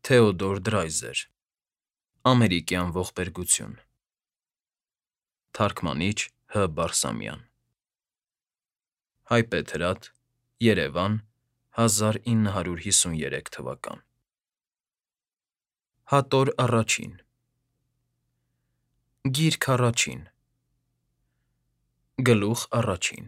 Թեոդոր Դրայզեր Ամերիկյան ողբերգություն Թարգմանիչ Հ. Բարսամյան Հայպեթրատ, Երևան, 1953 թվական Հատոր առաջին Գիրք առաջին Գլուխ առաջին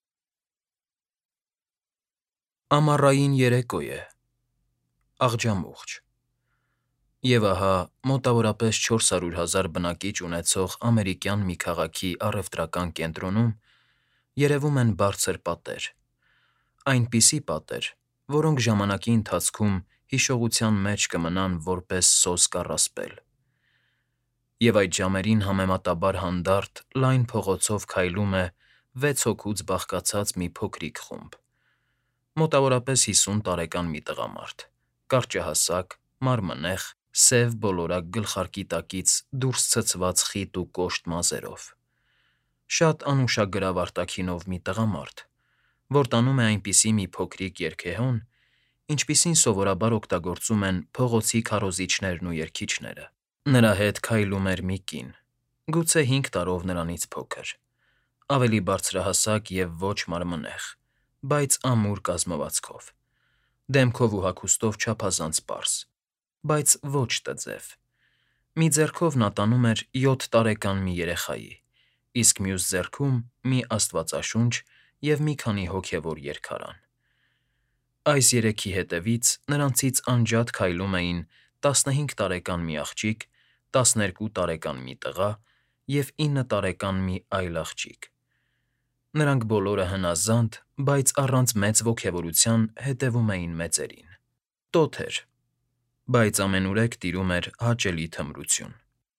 Ամառային երեկո է, աղջամուղջ, և ահա մոտավորապես 400,000 բնակիչ ունեցող ամերիկյան մի քաղաքի առևտրական կենտրոնում երևում են բարձր պատեր, այնպիսի պատեր, որոնք ժամանակի ընթացքում հիշողության մեջ կմնան որպես սոսկ առասպել, և այդ ժամերին համեմատաբար հանդարտ լայն փողոցով քայլում է 6 հոգուց բաղկացած մի փոքրիկ խումբ, մոտավորապես 50 տարեկան մի տղամարդ, կարճահասակ, մարմնեղ, սև բոլորակ գլխարկի տակից դուրս ցցված խիտ ու կոշտ մազերով, շատ անուշագրավ արտաքինով մի տղամարդ, որ տանում է այնպիսի մի փոքրիկ երգեհոն, ինչպիսին սովորաբար օգտագործում են փողոցի քարոզիչներն ու երգիչները. Նրա հետ քայլում էր մի կին, գուցե 5 տարով նրանից փոքր, ավելի բարձրահասակ և ոչ մարմնեղ, բայց ամուր կազմվածքով, դեմքով ու հագուստով չափազանց պարզ, բայց ոչ տձև. մի ձեռքով նա տանում էր 7 տարեկան մի երեխայի, իսկ մյուս ձեռքում մի աստվածաշունչ և մի քանի հոգևոր երգարան. Այս երեքի հետևից նրանցից անջատ քայլում էին 15 տարեկան մի աղջիկ, 12 տարեկան մի տղա և 9 տարեկան մի այլ աղջիկ. նրանք բոլորը հնազանդ, բայց առանց մեծ ոգևորության հետևում էին մեծերին. տոթ էր, բայց ամենուրեք տիրում էր հաճելի թմրություն.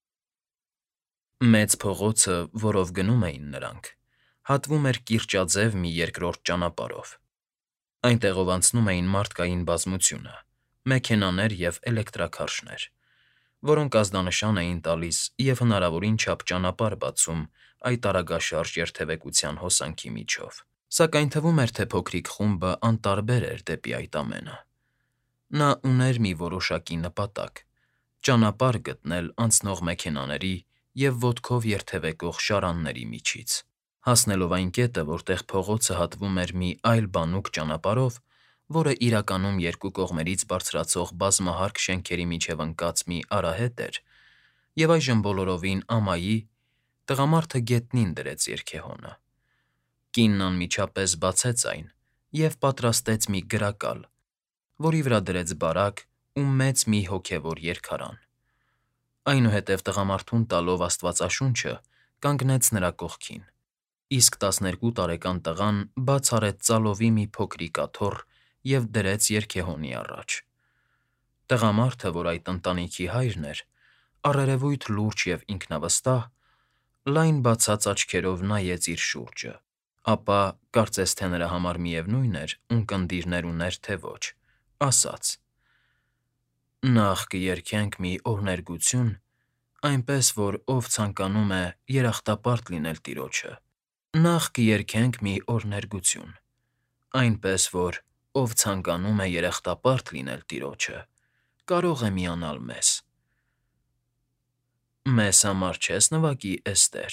Մեծ փողոցը, որով գնում էին նրանք, հատվում էր կիրճաձև մի երկրորդ ճանապարհով. այնտեղով անցնում էին մարդկային բազմությունը, մեքենաներ և էլեկտրաքարշներ, որոնք ազդանշան էին տալիս և հնարավորին չափ ճանապարհ բացում այդ արագաշարժ երթևեկության հոսանքի միջով, սակայն թվում էր, թե փոքրիկ խումբը անտարբեր էր դեպի այդ ամենը. նա ուներ մի որոշակի նպատակ. ճանապարհ գտնել անցնող մեքենաների և ոտքով երթևեկող շարանների միջից, հասնելով այն կետը, որտեղ փողոցը հատվում էր մի այլ բանուկ ճանապարհով, որը իրականում երկու կողմերից բարձրացող բազմահարկ շենքերի միջև ընկած մի արահետ էր, և այժմ բոլորովին ամայի, տղամարդը գետնին դրեց երգեհոնը. կինն անմիջապես բացեց այն և պատրաստեց մի գրակալ, որի վրա դրեց բարակ ու մեծ մի հոգևոր երգարան. այնուհետև տղամարդուն տալով աստվածաշունչը կանգնեց նրա կողքին, իսկ 12 տարեկան տղան բաց արեց ծալովի մի փոքրիկ աթոռ և դրեց երգեհոնի առաջ. Տղամարդը, որ այդ ընտանիքի հայրն էր, առերևույթ լուրջ և ինքնավստահ, լայն բացած աչքերով նայեց իր շուրջը, ապա, կարծես թե նրա համար միևնույն էր ունկնդիրներ ուներ, թե ոչ, ասաց. «Նախ կերգենք մի օրհներգություն, այնպես որ ով ցանկանում է երախտապարտ լինել Տիրոջը, նախ կերգենք մի օրհներգություն, այնպես որ ով ցանկանում է երախտապարտ լինել Տիրոջը, կարող է միանալ մեզ»։ Մեզ համար չես նվագի, Էսթեր։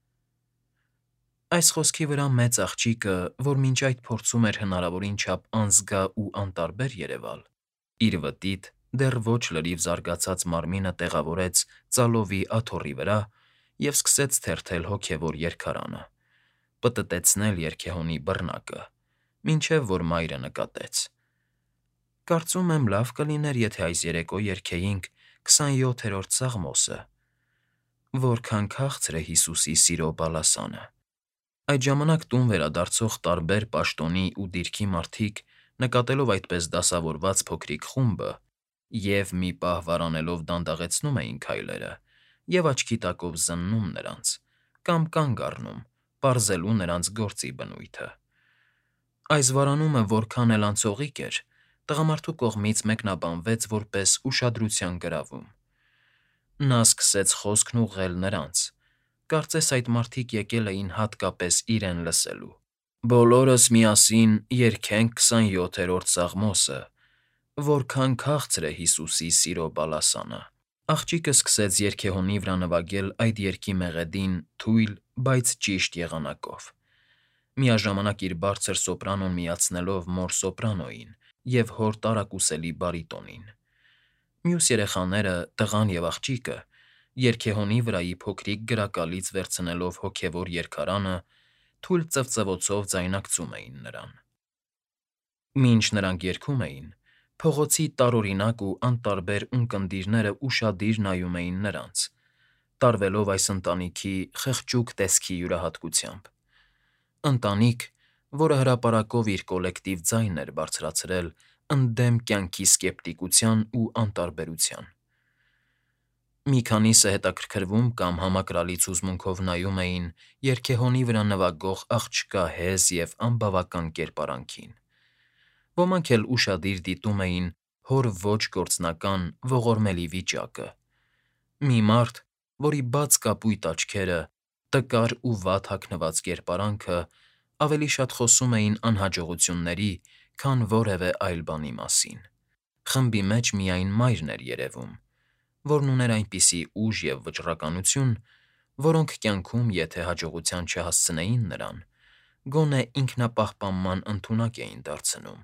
Այս խոսքի վրա մեծ աղջիկը, որ մինչ այդ փորձում էր հնարավորին չափ անզգա ու անտարբեր երևալ, իր վտիտ, դեռ ոչ լրիվ զարգացած մարմինը տեղավորեց ծալովի աթոռի վրա և սկսեց թերթել հոգևոր երգարանը, պտտեցնել երգեհոնի բռնակը, մինչև որ մայրը նկատեց. «Կարծում եմ լավ կլիներ, եթե այս երեկո երգեինք 27-րդ Սաղմոսը. «Որքան քաղցր է Հիսուսի սիրո բալասանը»։ Այդ ժամանակ տուն վերադարձող տարբեր պաշտոնի ու դիրքի մարդիկ, նկատելով այդպես դասավորված փոքրիկ խումբը, և մի պահ վարանելով դանդաղեցնում էին քայլերը և աչքի տակով զննում նրանց, կամ կանգ առնում, պարզելու նրանց գործի բնույթը. այս վարանումը որքան էլ անցողիկ էր, տղամարդու կողմից մեկնաբանվեց որպես ուշադրության գրավում. նա սկսեց խոսքն ուղղել նրանց, կարծես այդ մարդիկ եկել էին հատկապես իրեն լսելու. «Բոլորս միասին երգենք 27-րդ Սաղմոսը, Որքան քաղցր է Հիսուսի սիրո բալասանը։ Աղջիկը սկսեց երգեհոնի վրա նվագել այդ երգի մեղեդին թույլ, բայց ճիշտ եղանակով, միաժամանակ իր բարձր սոպրանոն միացնելով մոր սոպրանոյին և հոր տարակուսելի բարիտոնին։ Մյուս երեխաները, տղան և աղջիկը, երգեհոնի վրայի փոքրիկ գրակալից վերցնելով հոգևոր երգարանը, թույլ ծվծվոցով ձայնակցում էին նրան։ Մինչ նրանք երգում էին, փողոցի տարօրինակ ու անտարբեր ունկնդիրները ուշադիր նայում էին նրանց, տարվելով այս ընտանիքի խղճուկ տեսքի յուրահատկությամբ։ Ընտանիք, որը հրապարակով իր կոլեկտիվ ձայնն էր բարձրացրել ընդդեմ կյանքի սկեպտիկության ու անտարբերության։ Մի քանիսը հետաքրքրվում կամ համակրալից հուզմունքով նայում էին երգեհոնի վրա նվագող աղջկա հեզ և անբավական կերպարանքին։ Ոմանք էլ ուշադիր դիտում էին հոր ոչ գործնական, ողորմելի վիճակը։ Մի մարդ, որի բաց կապույտ աչքերը, տկար ու վատ հագնված կերպարանքը ավելի շատ խոսում էին անհաջողությունների, քան որևէ այլ բանի մասին։ Խմբի մեջ միայն մայրն էր երևում, որն ուներ այնպիսի ուժ և վճռականություն, որոնք կյանքում, եթե հաջողության չհասցնեին նրան, գոնե ինքնապահպանման ընդունակ էին դարձնում։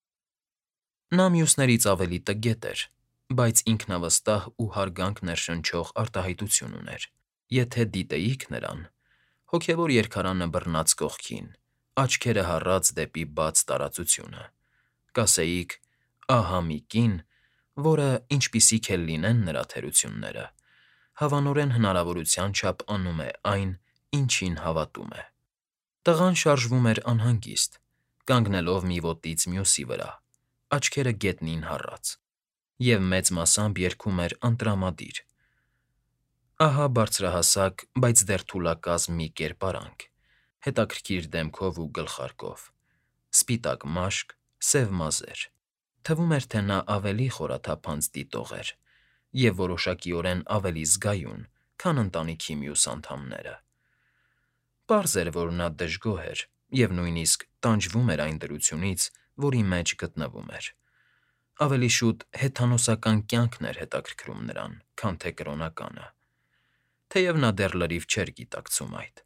Նա մյուսներից ավելի տգետ էր, բայց ինքնավստահ ու հարգանք ներշնչող արտահայտություն ուներ։ Եթե դիտեիք նրան, հոգևոր երգարանը բռնած կողքին, աչքերը հառած դեպի բաց տարածությունը, կասեիք. «Ահա մի կին, որը, ինչպիսիք էլ լինեն նրա թերությունները, հավանորեն հնարավորության չափ անում է այն, ինչին հավատում է»։ Տղան շարժվում էր անհանգիստ, կանգնելով մի ոտից մյուսի վրա, աչքերը գետնին հառած, և մեծ մասամբ երգում էր անտրամադիր։ Ահա բարձրահասակ, բայց դեռ թուլակազմ մի կերպարանք, հետաքրքիր դեմքով ու գլխարկով, սպիտակ մաշկ, սև մազեր։ Թվում էր, թե նա ավելի խորաթափանց դիտող էր և որոշակիորեն ավելի զգայուն, քան ընտանիքի մյուս անդամները։ Պարզ էր, որ նա դժգոհ էր և նույնիսկ տանջվում էր այն դրությունից, որի մեջ գտնվում էր։ Ավելի շուտ հեթանոսական կյանքն էր հետաքրքրում նրան, քան թե կրոնականը, թեև նա դեռ լրիվ չէր գիտակցում այդ։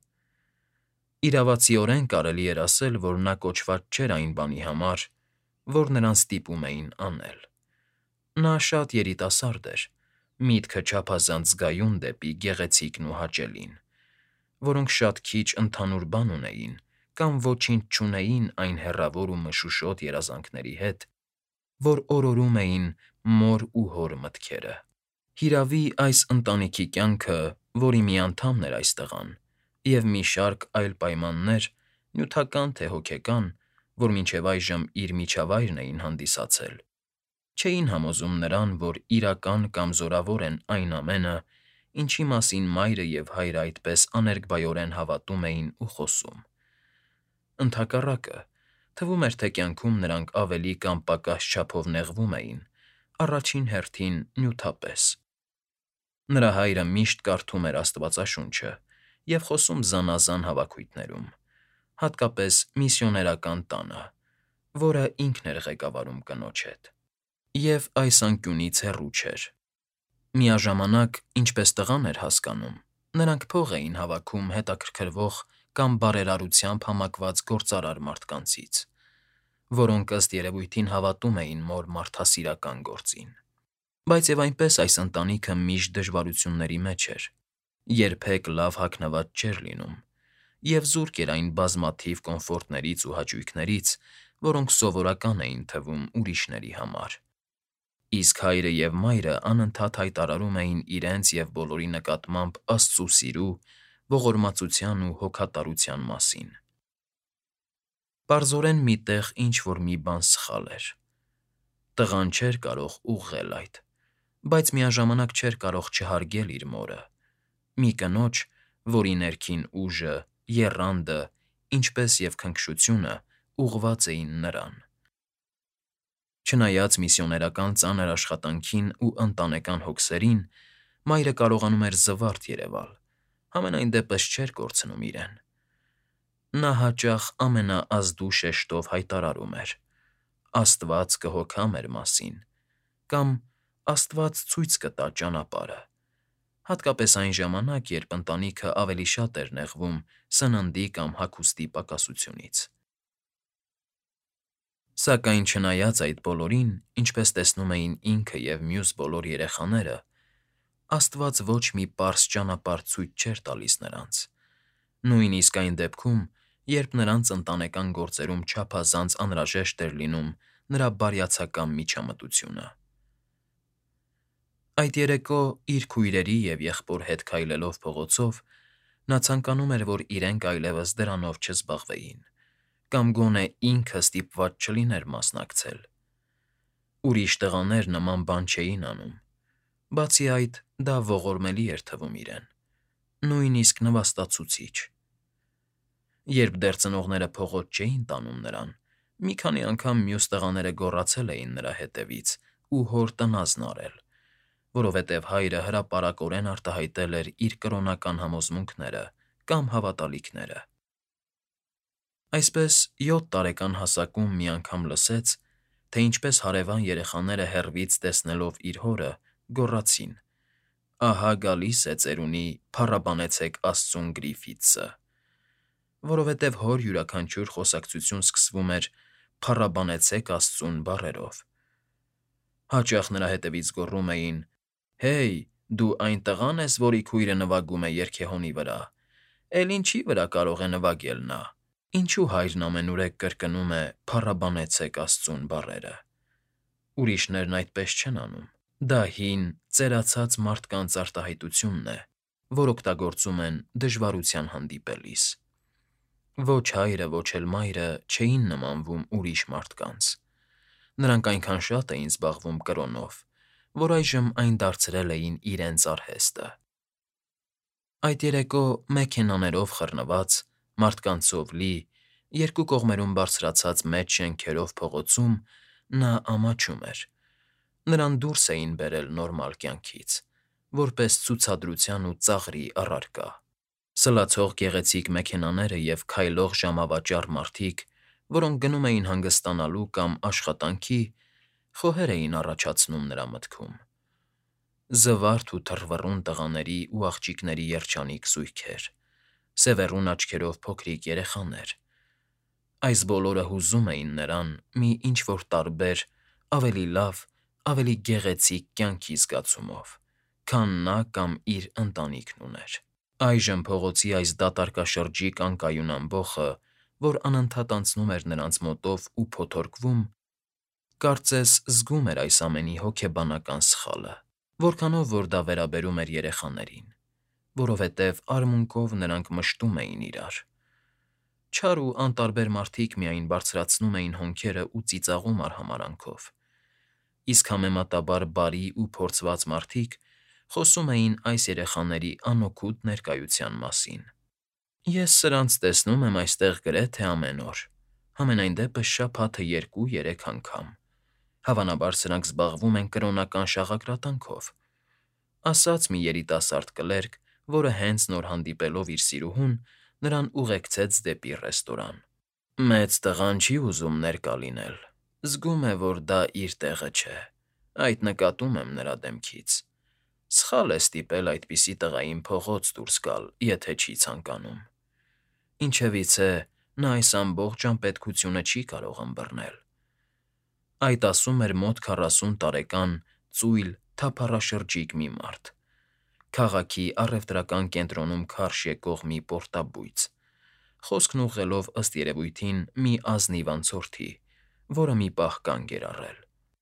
Իրավացիորեն կարելի էր ասել, որ նա կոչված չէր այն բանի համար, որ նրան ստիպում էին անել։ Նա շատ երիտասարդ էր, միտքը չափազանց զգայուն դեպի գեղեցիկն ու հաճելին, որոնք շատ քիչ ընդհանուր բան ունեին կամ ոչինչ չունեին այն հեռավոր ու մշուշոտ երազանքների հետ, որ օրորում էին մոր ու հոր մտքերը։ Հիրավի, այս ընտանիքի կյանքը, որի մի անդամն էր այս տղան, և մի շարք այլ պայմաններ, նյութական թե հոգեկան, որ մինչև այժմ իր միջավայրն էին հանդիսացել, չէին համոզում նրան, որ իրական կամ զորավոր են այն ամենը, ինչի մասին մայրը և հայրը այդպես աներկբայորեն հավատում էին ու խոսում։ Ընդհակառակը, թվում էր, թե կյանքում նրանք ավելի կամ պակաս չափով նեղվում էին, առաջին հերթին նյութապես։ Նրա հայրը միշտ կարդում էր Աստվածաշունչը և խոսում զանազան հավաքույթներում, հատկապես միսիոներական տանը, որը ինքն էր ղեկավարում կնոջ հետ, և այս անկյունից հեռու չէր։ Միաժամանակ, ինչպես տղան էր հասկանում, նրանք փող էին հավաքում հետաքրքրվող կամ բարերարությամբ համակված գործարար մարդկանցից, որոնք ըստ երևույթին հավատում էին մոր մարդասիրական գործին։ Բայց և այնպես այս ընտանիքը միշտ դժվարությունների մեջ էր, երբեք լավ հագնված չէր լինում, և զուրկ էր այն բազմաթիվ կոմֆորտներից ու հաճույքներից, որոնք սովորական էին թվում ուրիշների համար։ Իսկ հայրը և մայրը անընդհատ հայտարարում էին իրենց և բոլորի նկատմամբ Աստծու սիրու, ողորմածության ու հոգատարության մասին։ Պարզորեն մի տեղ ինչ֊որ մի բան սխալ էր։ Տղան չէր կարող ուղղել այդ, բայց միաժամանակ չէր կարող չհարգել իր մորը՝ մի կնոջ, որի ներքին ուժը, եռանդը, ինչպես և քնքշությունը ուղղված էին նրան։ Չնայած միսիոներական ծանր աշխատանքին ու ընտանեկան հոգսերին, մայրը կարողանում էր զվարթ երևալ, համենայն դեպս չէր կորցնում իրեն։ Նա հաճախ ամենաազդու շեշտով հայտարարում էր. Աստված կհոգա մեր մասին, կամ Աստված ցույց կտա ճանապարհը, հատկապես այն ժամանակ, երբ ընտանիքը ավելի շատ էր նեղվում սննդի կամ հագուստի պակասությունից։ Սակայն չնայած այդ բոլորին, ինչպես տեսնում էին ինքը և մյուս բոլոր երեխաները, Աստված ոչ մի պարզ ճանապարհ ցույց չէր տալիս նրանց, նույնիսկ այն դեպքում, երբ նրանց ընտանեկան գործերում չափազանց անհրաժեշտ էր լինում նրա բարյացակամ միջամտությունը։ Այդ երեկո իր քույրերի և եղբոր հետ քայլելով փողոցով, նա ցանկանում էր, որ իրենք այլևս դրանով չզբաղվեին, կամ գոնե ինքը ստիպված չլիներ մասնակցել։ Ուրիշ տղաներ նման բան չէին անում, բացի այդ, դա ողորմելի էր թվում իրեն, նույնիսկ նվաստացուցիչ։ Երբ դեռ ծնողները փողոց չէին տանում նրան, մի քանի անգամ մյուս տղաները գոռացել էին նրա հետևից ու հոր տնազն արել, որովհետև հայրը հրապարակորեն արտահայտել էր իր կրոնական համոզմունքները կամ հավատալիքները։ Այսպես 7 տարեկան հասակում մի անգամ լսեց, թե ինչպես հարևան երեխաները հեռվից տեսնելով իր հորը, գոռացին. «Ահա գալիս է ծերունի, փառաբանեցեք Աստծուն Գրիֆիթսը», որովհետև հոր յուրաքանչյուր խոսակցություն սկսվում էր «փառաբանեցեք Աստծուն» բառերով։ Հաճախ նրա հետևից գոռում էին. «Հեյ, դու այն տղա՞ն ես, որի քույրը նվագում է երգեհոնի վրա, էլ ինչի վրա կարող է նվագել նա։ Ինչու հայրն ամենուրեք կրկնում է «փառաբանեցեք Աստծուն» բառերը»։ Ուրիշներն այդպես չեն անում։ Դա հին, ծերացած մարդկանց արտահայտությունն է, որ օգտագործում են դժվարության հանդիպելիս։ Ոչ հայրը, ոչ էլ մայրը չէին նմանվում ուրիշ մարդկանց։ Նրանք այնքան շատ էին զբաղվում կրոնով, որ այժմ այն դարձրել էին իրենց արհեստը։ Այդ երեկո մեքենաներով խռնված, մարդկանցով լի, երկու կողմերում բարձրացած մեծ շենքերով փողոցում նա ամաչում էր։ Նրան դուրս էին բերել նորմալ կյանքից, որպես ցուցադրության ու ծաղրի առարկա։ Սլացող գեղեցիկ մեքենաները և քայլող ժամավաճառ մարդիկ, որոնք գնում էին հանգստանալու կամ աշխատանքի, խոհեր էին առաջացնում նրա մտքում։ Զվարթ ու թռվռուն տղաների ու աղջիկների երջանիկ զույգեր, սևեռուն աչքերով փոքրիկ երեխաներ։ Այս բոլորը հուզում էին նրան մի ինչ֊որ տարբեր, ավելի լավ, ավելի գեղեցիկ կյանքի զգացումով, քան նա կամ իր ընտանիքն ուներ։ Այժմ փողոցի այս դատարկաշրջիկ անկայուն ամբոխը, որ անընդհատ անցնում էր նրանց մոտով ու փոթորկվում, կարծես զգում էր այս ամենի հոգեբանական սխալը, որքանով որ դա վերաբերում էր երեխաներին, որովհետև արմունկով նրանք մշտում էին իրար։ Չար ու անտարբեր մարդիկ միայն բարձրացնում էին հոնքերը ու ծիծաղում արհամարհանքով, իսկ համեմատաբար բարի ու փորձված մարդիկ խոսում էին այս երեխաների անօգուտ ներկայության մասին։ Ես սրանց տեսնում եմ այստեղ գրեթե ամեն օր, համենայն դեպս շաբաթը 2-3 անգամ։ Հավանաբար սրանք զբաղվում են կրոնական շաղակրատանքով, ասաց մի երիտասարդ կլերկ, որը հենց նոր հանդիպելով իր սիրուհուն, նրան ուղեկցեց դեպի ռեստորան։ Մեծ տղան չի ուզում ներկա լինել, զգում է, որ դա իր տեղը չէ, այդ նկատում եմ նրա դեմքից։ Սխալ է ստիպել այդպիսի տղային փողոց դուրս գալ, եթե չի ցանկանում։ Ինչևիցե, նա այս ամբողջ անպետքությունը չի կարող ըմբռնել։ Այդ ասում էր մոտ 40 տարեկան ծույլ, թափառաշրջիկ մի մարդ, քաղաքի առևտրական կենտրոնում քարշ եկող մի պորտաբույծ, խոսքն ուղղելով ըստ երևույթին մի ազնիվ անցորդի, որը մի պահ կանգ էր առել։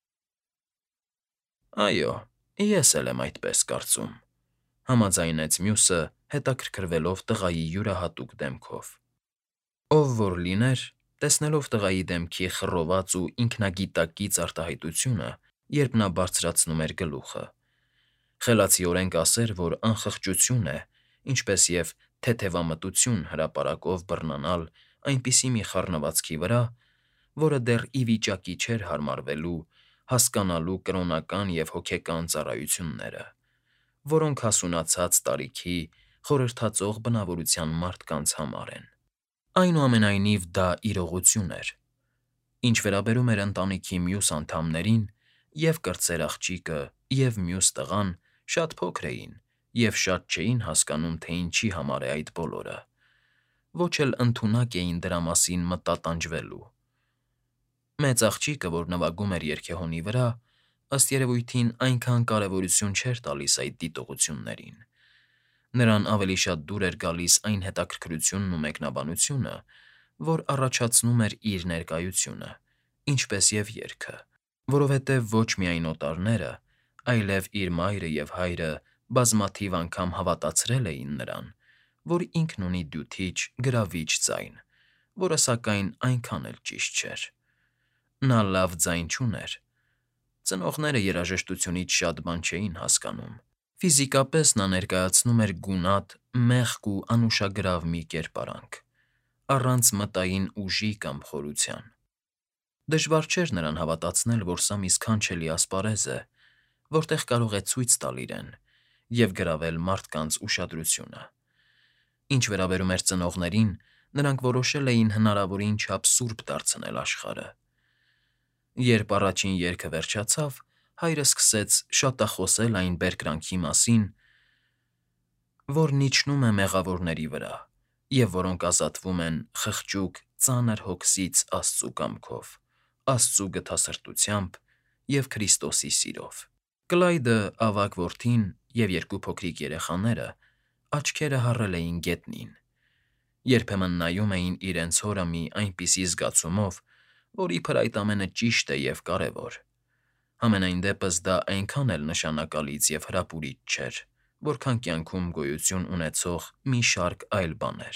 Այո, ես էլ եմ այդպես կարծում, համաձայնեց մյուսը, հետաքրքրվելով տղայի յուրահատուկ դեմքով։ Ով որ լիներ, տեսնելով տղայի դեմքի խռոված ու ինքնագիտակից արտահայտությունը, երբ նա բարձրացնում էր գլուխը, խելացիորեն կասեր, որ անխղճություն է, ինչպես և թեթևամտություն հրապարակով բռնանալ այնպիսի մի խառնվածքի վրա, որը դեռ ի վիճակի չէր հարմարվելու հասկանալու կրոնական և հոգեկան ծառայությունները, որոնք հասունացած տարիքի, խորհրդածող բնավորության մարդկանց համար են։ Այնուամենայնիվ դա իրողություն էր։ Ինչ վերաբերում էր ընտանիքի մյուս անդամներին, և կրտսեր աղջիկը, և մյուս տղան շատ փոքր էին և շատ չէին հասկանում, թե ինչի համար է այդ բոլորը, ոչ էլ ընդունակ էին դրա մասին մտատանջվելու։ Մեծ աղջիկը, որ նվագում էր երգեհոնի վրա, ըստ երևույթին այնքան կարևորություն չէր տալիս այդ դիտողություններին. նրան ավելի շատ դուր էր գալիս այն հետաքրքրությունն ու մեկնաբանությունը, որ առաջացնում էր իր ներկայությունը, ինչպես և երգը, որովհետև ոչ միայն օտարները, այլև իր մայրը և հայրը բազմաթիվ անգամ հավատացրել էին նրան, որ ինքն ունի դյութիչ, գրավիչ ձայն, որը, սակայն, այնքան էլ ճիշտ չէր։ Նա լավ ձայն չուներ։ Ծնողները երաժշտությունից շատ բան չէին հասկանում։ Ֆիզիկապես նա ներկայացնում էր գունատ, մեղք ու անուշագրավ մի կերպարանք, առանց մտային ուժի կամ խորության։ Դժվար չէր նրան հավատացնել, որ սա մի սքանչելի ասպարեզ է, որտեղ կարող է ցույց տալ իրեն և գրավել մարդկանց ուշադրությունը։ Ինչ վերաբերում էր ծնողներին, նրանք որոշել էին հնարավորին չափ սուրբ դարձնել աշխարհը։ Երբ առաջին երգը վերջացավ, հայրը սկսեց շատախոսել այն բերկրանքի մասին, որն իջնում է մեղավորների վրա, և որոնք ազատվում են խղճուկ, ծանր հոգսից Աստծու կամքով, Աստծու գթասրտությամբ և Քրիստոսի սիրով։ Կլայդը, ավագ որդին և երկու փոքրիկ երեխաները աչքերը հառել էին գետնին։ Երբեմն նայում էին իրենց հորը մի այնպիսի զգացումով, որ իբր այդ ամենը ճիշտ է և կարևոր։ Համենայն դեպս դա այնքան էլ նշանակալից և հրապուրիչ չէր, որքան կյանքում գոյություն ունեցող մի շարք այլ բաներ։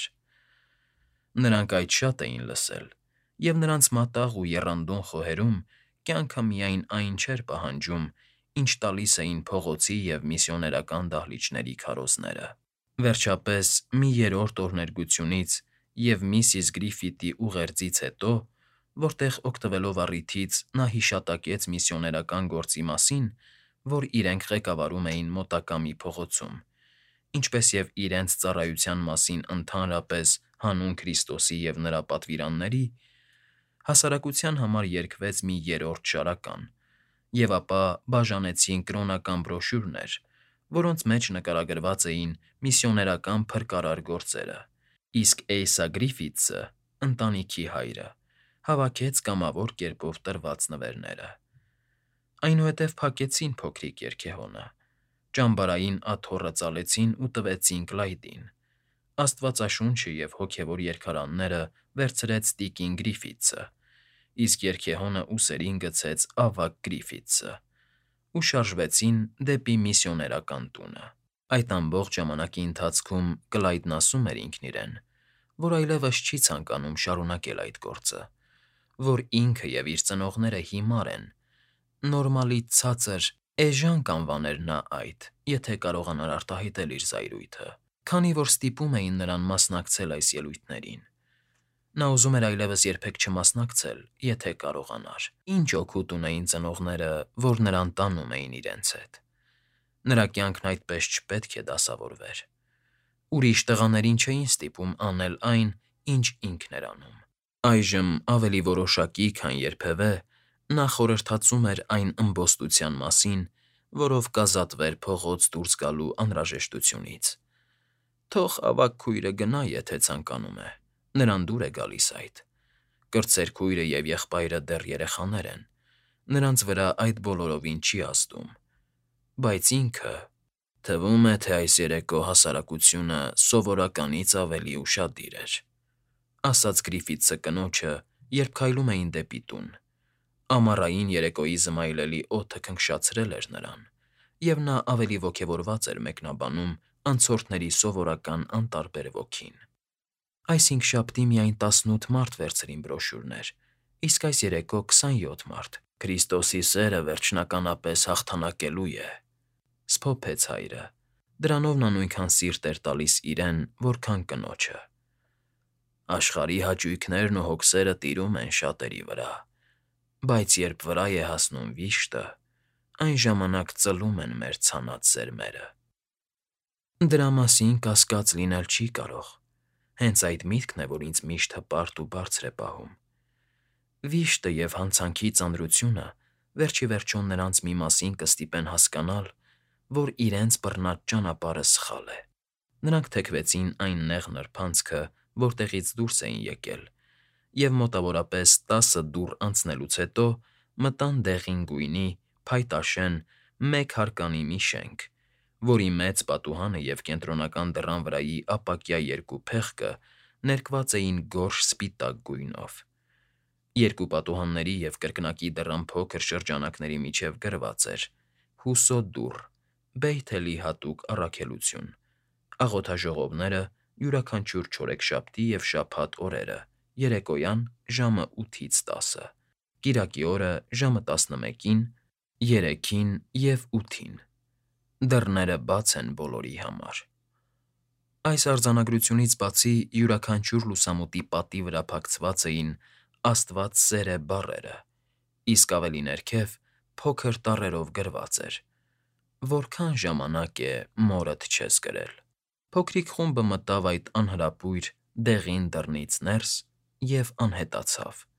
Նրանք այդ շատ էին լսել, և նրանց մատաղ ու եռանդուն խոհերում կյանքը միայն այն չէր պահանջում, ինչ տալիս էին փողոցի և միսիոներական դահլիճների քարոզները։ Վերջապես, մի երրորդ օրհներգությունից և միսիս Գրիֆիթի ուղերձից հետո, որտեղ օգտվելով առիթից նա հիշատակեց միսիոներական գործի մասին, որ իրենք ղեկավարում էին մոտակա մի փողոցում, ինչպես և իրենց ծառայության մասին ընդհանրապես հանուն Քրիստոսի և նրա պատվիրանների, հասարակության համար երգվեց մի երրորդ շարական, և ապա բաժանեցին կրոնական բրոշյուրներ, որոնց մեջ նկարագրված էին միսիոներական փրկարար գործերը, իսկ Էյսա Գրիֆիթսը, ընտանիքի հայրը, հավաքեց կամավոր կերպով տրված նվերները։ Այնուհետև փակեցին փոքրիկ երգեհոնը, ճամբարային աթոռը ծալեցին ու տվեցին Կլայդին։ Աստվածաշունչը և հոգևոր երգարանները վերցրեց տիկին Գրիֆիթսը, իսկ երգեհոնը ուսերին գցեց ավագ Գրիֆիթսը, ու շարժվեցին դեպի միսիոներական տունը։ Այդ ամբողջ ժամանակի ընթացքում Կլայդն ասում էր ինքն իրեն, որ այլևս չի ցանկանում շարունակել այդ գործը, որ ինքը և իր ծնողները հիմար են, նորմալից ցածր, էժան կանվաներ նա այդ, եթե կարողանար արտահայտել իր զայրույթը, քանի որ ստիպում էին նրան մասնակցել այս ելույթներին։ Նա ուզում էր այլևս երբեք չմասնակցել, եթե կարողանար։ Ինչ օգուտ ունեին ծնողները, որ նրան տանում էին իրենց հետ։ Նրա կյանքն այդպես չպետք է դասավորվեր։ Ուրիշ տղաներին չէին ստիպում անել այն, ինչ ինքն էր անում։ Այժմ ավելի որոշակի, քան երբևէ, նա խորհրդածում էր այն ըմբոստության մասին, որով կազատվեր փողոց դուրս գալու անհրաժեշտությունից։ Թող ավագ քույրը գնա, եթե ցանկանում է, նրան դուր է գալիս այդ։ Կրտսեր քույրը և եղբայրը դեռ երեխաներ են, նրանց վրա այդ բոլորովին չի ազդում։ Բայց ինքը… Թվում է, թե այս երեկո հասարակությունը սովորականից ավելի ուշադիր էր, ասաց Գրիֆիթսը կնոջը, երբ քայլում էին դեպի տուն։ Ամառային երեկոյի զմայլելի օդը քնքշացրել էր նրան, և նա ավելի ոգևորված էր մեկնաբանում անցորդների սովորական անտարբեր ոգին։ Այս հինգշաբթի միայն 18 մարդ վերցրին բրոշյուրներ, իսկ այս երեկո 27 մարդ։ Քրիստոսի սերը վերջնականապես հաղթանակելու է,֊ սփոփեց հայրը։ Դրանով նա նույնքան սիրտ էր տալիս իրեն, որքան կնոջը։ Աշխարհի հաճույքներն ու հոգսերը տիրում են շատերի վրա, բայց երբ վրա է հասնում վիշտը, այն ժամանակ ծլում են մեր ցանած սերմերը։ Դրա մասին կասկած լինել չի կարող։ Հենց այդ միտքն է, որ ինձ միշտ հպարտ ու բարձր է պահում։ Վիշտը և հանցանքի ծանրությունը վերջիվերջո նրանց մի մասին կստիպեն հասկանալ, որ իրենց բռնած ճանապարհը սխալ է։ Նրանք թեքվեցին այն նեղ նրբանցքը, որտեղից դուրս էին եկել, և մոտավորապես 10 դուռ անցնելուց հետո մտան դեղին գույնի, փայտաշեն, մեկ հարկանի մի շենք, որի մեծ պատուհանը և կենտրոնական դռան վրայի ապակյա երկու փեղկը ներկված էին գորշ սպիտակ գույնով։ Երկու պատուհանների և կրկնակի դռան փոքր շրջանակների միջև գրված էր. «Հուսո դուռ, Բեյթելի հատուկ առաքելություն, աղոթաժողովները յուրաքանչյուր չորեքշաբթի և շաբաթ օրերը, երեկոյան ժամը 8-ից 10, կիրակի օրը ժամը 11-ին, 3-ին և 8-ին։ Դռները բաց են բոլորի համար»։ Այս արձանագրությունից բացի յուրաքանչյուր լուսամուտի պատի վրա փակցված էին «Աստված սեր է» բառերը, իսկ ավելի ներքև փոքր տառերով գրված էր. «Որքան ժամանակ է մորդ չես կրել»։ Փոքրիկ խումբը մտավ այդ անհրապույր դեղին դռնից ներս և անհետացավ։